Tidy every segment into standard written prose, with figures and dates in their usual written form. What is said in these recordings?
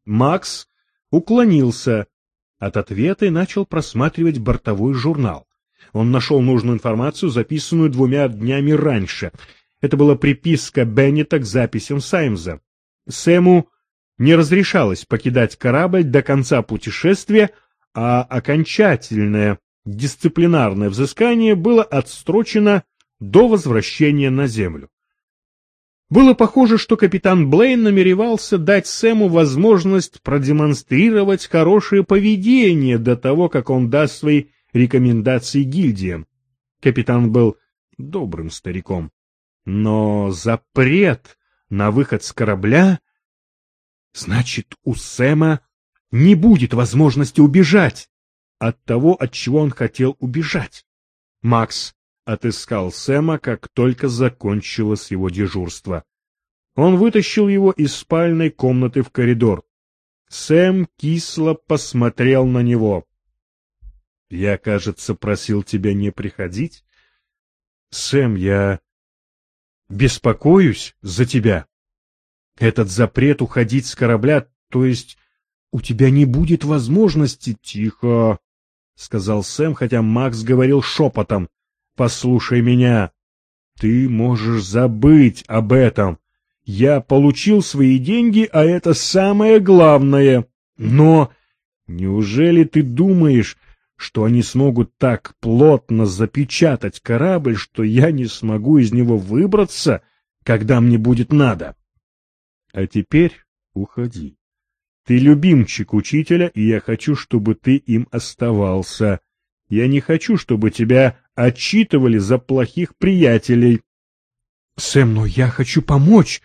Макс уклонился от ответа и начал просматривать бортовой журнал. Он нашел нужную информацию, записанную 2 днями раньше. Это была приписка Беннета к записям Саймза. Сэму не разрешалось покидать корабль до конца путешествия, а окончательное дисциплинарное взыскание было отсрочено до возвращения на Землю. Было похоже, что капитан Блейн намеревался дать Сэму возможность продемонстрировать хорошее поведение до того, как он даст свои рекомендации гильдиям. Капитан был добрым стариком. Но запрет на выход с корабля... Значит, у Сэма не будет возможности убежать от того, от чего он хотел убежать. Макс отыскал Сэма, как только закончилось его дежурство. Он вытащил его из спальной комнаты в коридор. Сэм кисло посмотрел на него. — Я, кажется, просил тебя не приходить. — Сэм, я беспокоюсь за тебя. Этот запрет уходить с корабля, то есть у тебя не будет возможности... — Тихо, — сказал Сэм, хотя Макс говорил шепотом. — Послушай меня. Ты можешь забыть об этом. Я получил свои деньги, а это самое главное. Но неужели ты думаешь, что они смогут так плотно запечатать корабль, что я не смогу из него выбраться, когда мне будет надо? А теперь уходи. Ты любимчик учителя, и я хочу, чтобы ты им оставался. Я не хочу, чтобы тебя отчитывали за плохих приятелей. Сэм, но я хочу помочь.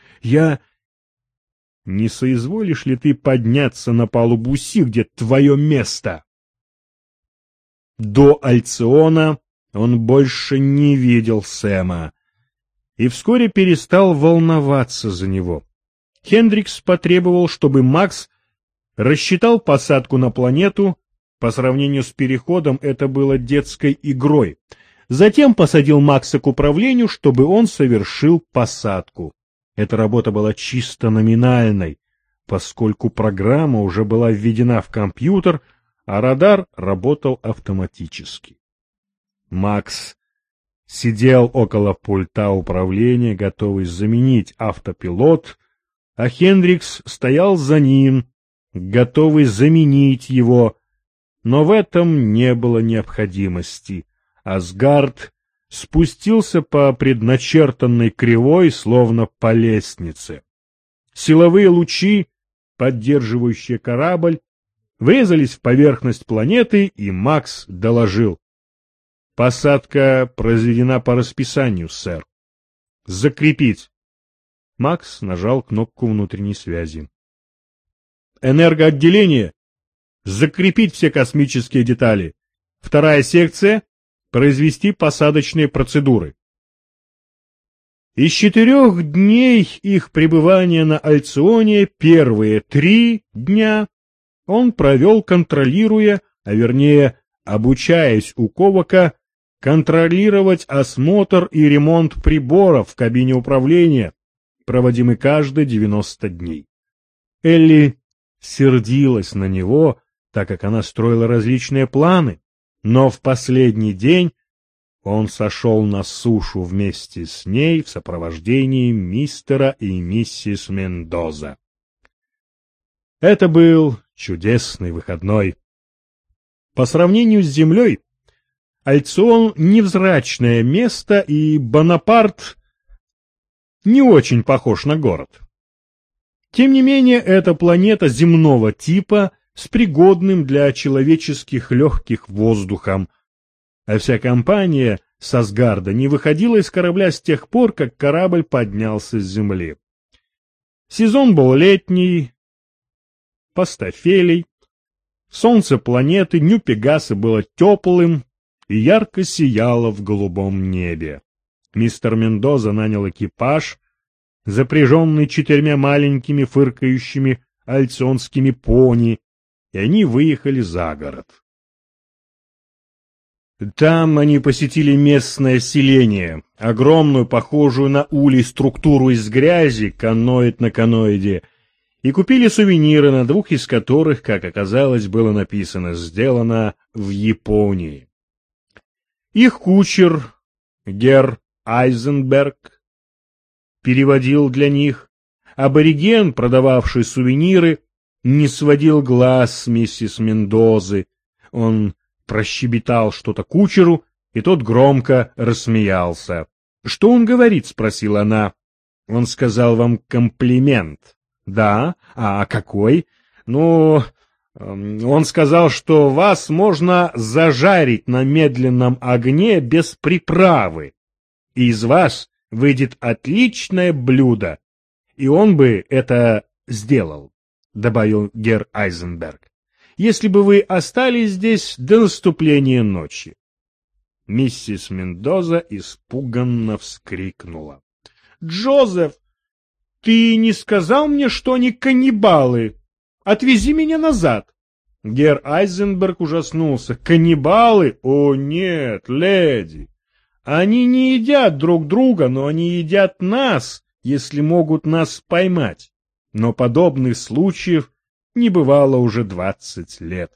Не соизволишь ли ты подняться на палубу Си, где твое место? До Альциона он больше не видел Сэма и вскоре перестал волноваться за него. Хендрикс потребовал, чтобы Макс рассчитал посадку на планету. По сравнению с переходом это было детской игрой. Затем посадил Макса к управлению, чтобы он совершил посадку. Эта работа была чисто номинальной, поскольку программа уже была введена в компьютер, а радар работал автоматически. Макс сидел около пульта управления, готовый заменить автопилот, а Хендрикс стоял за ним, готовый заменить его, но в этом не было необходимости. Асгард спустился по предначертанной кривой, словно по лестнице. Силовые лучи, поддерживающие корабль, врезались в поверхность планеты, и Макс доложил: «Посадка произведена по расписанию, сэр. Закрепить». Макс нажал кнопку внутренней связи. «Энергоотделение! Закрепить все космические детали. Вторая секция — произвести посадочные процедуры». Из 4 дней их пребывания на Альционе первые 3 дня он провел, контролируя, а вернее обучаясь у Ковака контролировать осмотр и ремонт приборов в кабине управления, проводимый каждые 90 дней. Элли сердилась на него, так как она строила различные планы, но в последний день он сошел на сушу вместе с ней в сопровождении мистера и миссис Мендоза. Это был чудесный выходной. По сравнению с землей, Альцион — невзрачное место, и Бонапарт не очень похож на город. Тем не менее, эта планета земного типа с пригодным для человеческих легких воздухом, а вся компания с Асгарда не выходила из корабля с тех пор, как корабль поднялся с земли. Сезон был летний, пастофелей, солнце планеты Нью-Пегаса было теплым и ярко сияло в голубом небе. Мистер Мендоза нанял экипаж, запряженный 4 маленькими фыркающими альционскими пони, и они выехали за город. Там они посетили местное селение, огромную, похожую на улей структуру из грязи, каноид на каноиде, и купили сувениры, на двух из которых, как оказалось, было написано «Сделано в Японии». Их кучер, герр Айзенберг, переводил для них. Абориген, продававший сувениры, не сводил глаз с миссис Мендозы. Он прощебетал что-то кучеру, и тот громко рассмеялся. — Что он говорит? — спросила она. — Он сказал вам комплимент. — Да? А какой? — Ну, он сказал, что вас можно зажарить на медленном огне без приправы, и из вас выйдет отличное блюдо. И он бы это сделал, — добавил герр Айзенберг, — если бы вы остались здесь до наступления ночи. Миссис Мендоза испуганно вскрикнула. — Джозеф, ты не сказал мне, что они каннибалы? Отвези меня назад. Герр Айзенберг ужаснулся. — Каннибалы? О, нет, леди. Они не едят друг друга, но они едят нас, если могут нас поймать. Но подобных случаев не бывало уже 20 лет.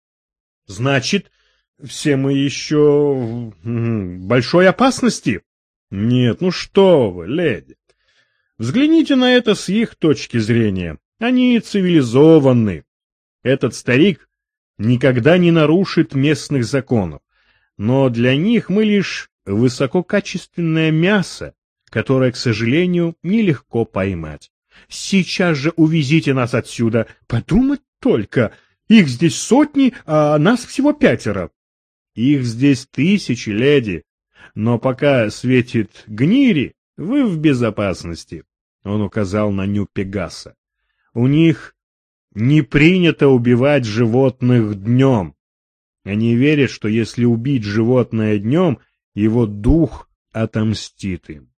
— Значит, все мы еще в большой опасности? — Нет, ну что вы, леди. Взгляните на это с их точки зрения. Они цивилизованы. Этот старик никогда не нарушит местных законов. Но для них мы лишь высококачественное мясо, которое, к сожалению, нелегко поймать. Сейчас же увезите нас отсюда. Подумать только, их здесь сотни, а нас всего 5. Их здесь 1000, леди. Но пока светит гнири, вы в безопасности. Он указал на Нью-Пегаса. У них не принято убивать животных днем. Они верят, что если убить животное днем, его дух отомстит им.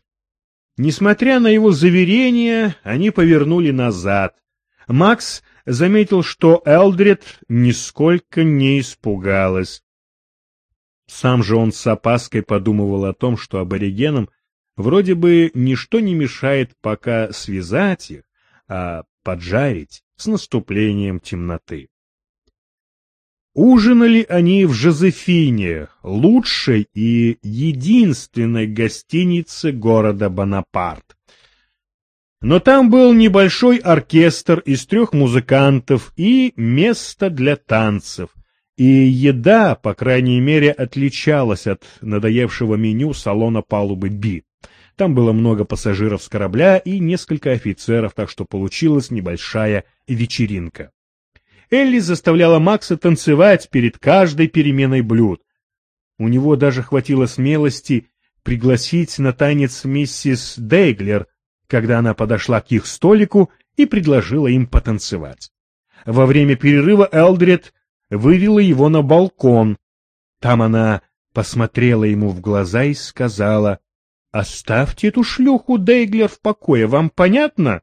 Несмотря на его заверения, они повернули назад. Макс заметил, что Элдред нисколько не испугалась. Сам же он с опаской подумывал о том, что аборигенам вроде бы ничто не мешает пока связать их, а поджарить с наступлением темноты. Ужинали они в Жозефине, лучшей и единственной гостинице города Бонапарт. Но там был небольшой оркестр из 3 музыкантов и место для танцев, и еда, по крайней мере, отличалась от надоевшего меню салона палубы Би. Там было много пассажиров с корабля и несколько офицеров, так что получилась небольшая вечеринка. Элли заставляла Макса танцевать перед каждой переменой блюд. У него даже хватило смелости пригласить на танец миссис Дейглер, когда она подошла к их столику и предложила им потанцевать. Во время перерыва Элдред вывела его на балкон. Там она посмотрела ему в глаза и сказала: «Оставьте эту шлюху Дейглер в покое, вам понятно?»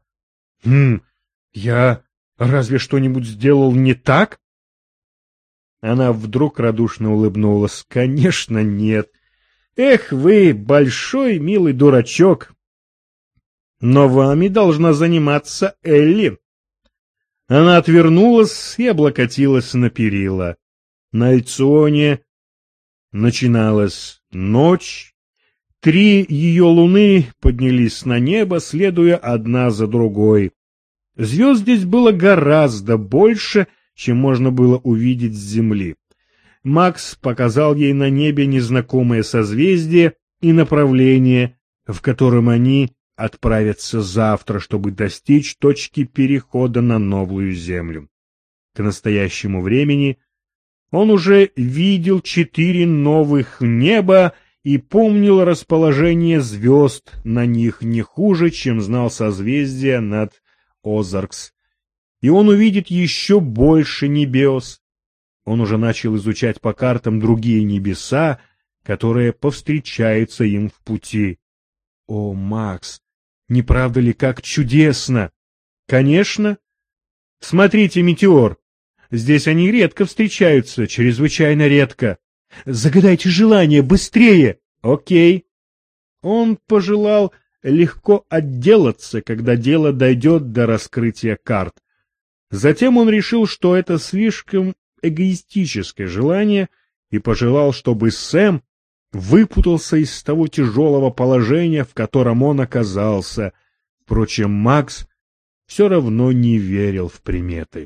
Я разве что-нибудь сделал не так?» Она вдруг радушно улыбнулась. «Конечно, нет. Эх вы, большой милый дурачок. Но вами должна заниматься Элли». Она отвернулась и облокотилась на перила. На Альционе начиналась ночь. 3 ее луны поднялись на небо, следуя одна за другой. Звезд здесь было гораздо больше, чем можно было увидеть с земли. Макс показал ей на небе незнакомое созвездие и направление, в котором они отправятся завтра, чтобы достичь точки перехода на новую землю. К настоящему времени он уже видел 4 новых неба и помнил расположение звезд на них не хуже, чем знал созвездия над Озаркс, и он увидит еще больше небес. Он уже начал изучать по картам другие небеса, которые повстречаются им в пути. О, Макс, не правда ли как чудесно? Конечно. Смотрите, метеор. Здесь они редко встречаются, чрезвычайно редко. Загадайте желание, быстрее. Окей. Он пожелал легко отделаться, когда дело дойдет до раскрытия карт. Затем он решил, что это слишком эгоистическое желание, и пожелал, чтобы Сэм выпутался из того тяжелого положения, в котором он оказался. Впрочем, Макс все равно не верил в приметы.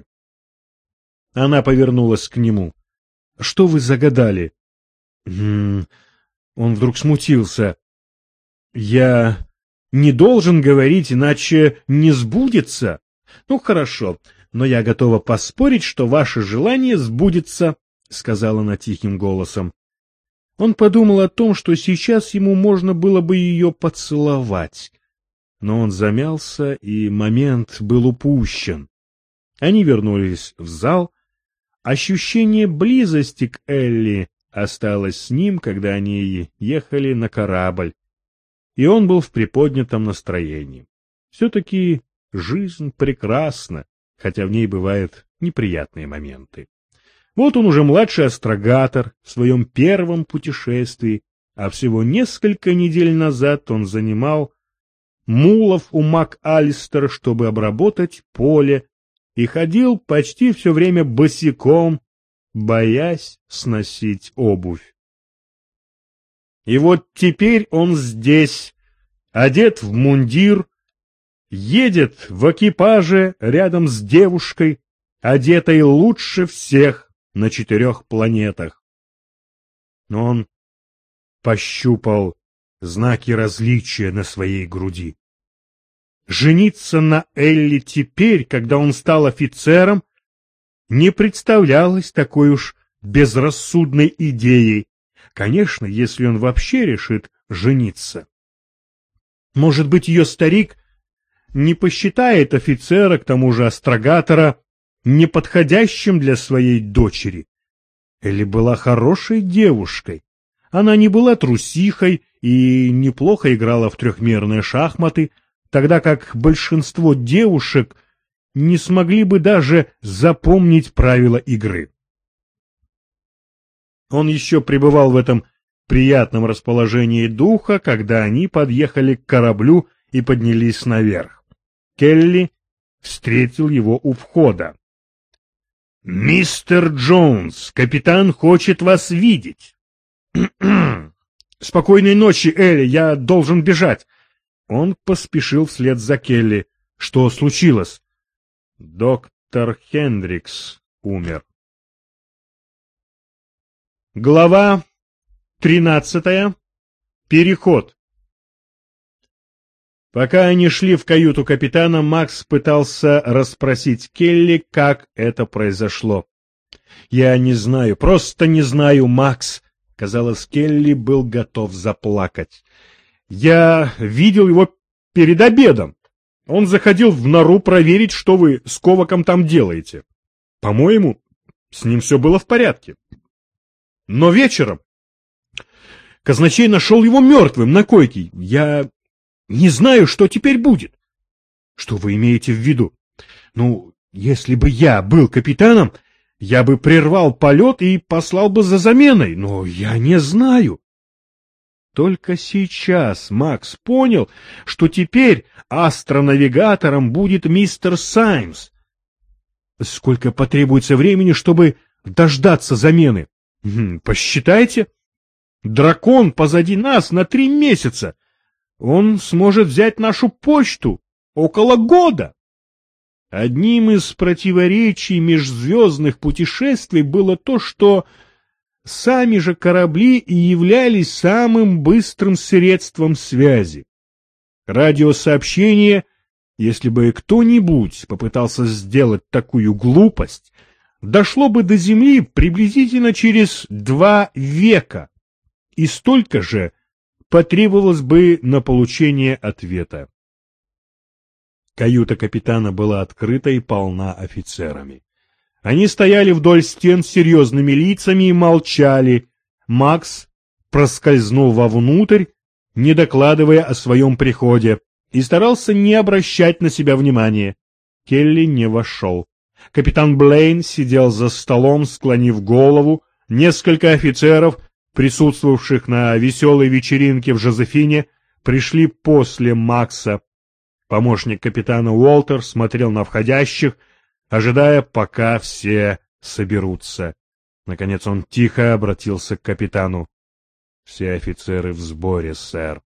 Она повернулась к нему. — Что вы загадали? Он вдруг смутился. — Я не должен говорить, иначе не сбудется. — Ну, хорошо, но я готова поспорить, что ваше желание сбудется, — сказала она тихим голосом. Он подумал о том, что сейчас ему можно было бы ее поцеловать. Но он замялся, и момент был упущен. Они вернулись в зал. Ощущение близости к Элли осталось с ним, когда они ехали на корабль, и он был в приподнятом настроении. Все-таки жизнь прекрасна, хотя в ней бывают неприятные моменты. Вот он уже младший астрогатор в своем первом путешествии, а всего несколько недель назад он занимал мулов у МакАлистера, чтобы обработать поле, и ходил почти все время босиком, боясь сносить обувь. И вот теперь он здесь, одет в мундир, едет в экипаже рядом с девушкой, одетой лучше всех на 4 планетах. Но он пощупал знаки различия на своей груди. Жениться на Элли теперь, когда он стал офицером, не представлялось такой уж безрассудной идеей. Конечно, если он вообще решит жениться. Может быть, ее старик не посчитает офицера, к тому же астрогатора, неподходящим для своей дочери. Элли была хорошей девушкой. Она не была трусихой и неплохо играла в трехмерные шахматы, тогда как большинство девушек не смогли бы даже запомнить правила игры. Он еще пребывал в этом приятном расположении духа, когда они подъехали к кораблю и поднялись наверх. Келли встретил его у входа. — Мистер Джонс, капитан хочет вас видеть. — Спокойной ночи, Элли, я должен бежать. Он поспешил вслед за Келли. — Что случилось? — Доктор Хендрикс умер. Глава 13. Переход. Пока они шли в каюту капитана, Макс пытался расспросить Келли, как это произошло. — Я не знаю, просто не знаю, Макс. Казалось, Келли был готов заплакать. — Я видел его перед обедом. Он заходил в нору проверить, что вы с Коваком там делаете. По-моему, с ним все было в порядке. Но вечером казначей нашел его мертвым на койке. Я не знаю, что теперь будет. Что вы имеете в виду? Ну, если бы я был капитаном, я бы прервал полет и послал бы за заменой, но я не знаю. Только сейчас Макс понял, что теперь астронавигатором будет мистер Саймс. Сколько потребуется времени, чтобы дождаться замены? Посчитайте. Дракон позади нас на 3 месяца. Он сможет взять нашу почту около года. Одним из противоречий межзвездных путешествий было то, что сами же корабли и являлись самым быстрым средством связи. Радиосообщение, если бы кто-нибудь попытался сделать такую глупость, дошло бы до Земли приблизительно через 2 века, и столько же потребовалось бы на получение ответа. Каюта капитана была открыта и полна офицерами. Они стояли вдоль стен с серьезными лицами и молчали. Макс проскользнул вовнутрь, не докладывая о своем приходе, и старался не обращать на себя внимания. Келли не вошел. Капитан Блейн сидел за столом, склонив голову. Несколько офицеров, присутствовавших на веселой вечеринке в Жозефине, пришли после Макса. Помощник капитана Уолтер смотрел на входящих, ожидая, пока все соберутся. Наконец он тихо обратился к капитану. — Все офицеры в сборе, сэр.